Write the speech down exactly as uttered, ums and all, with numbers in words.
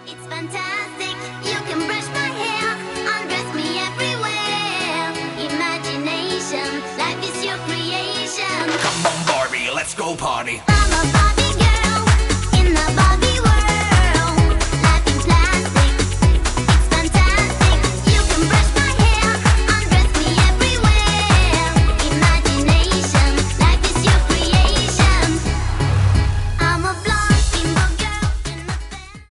It's fantastic. You can brush my hair, undress me everywhere. Imagination, life is your creation. Come on, Barbie, let's go party.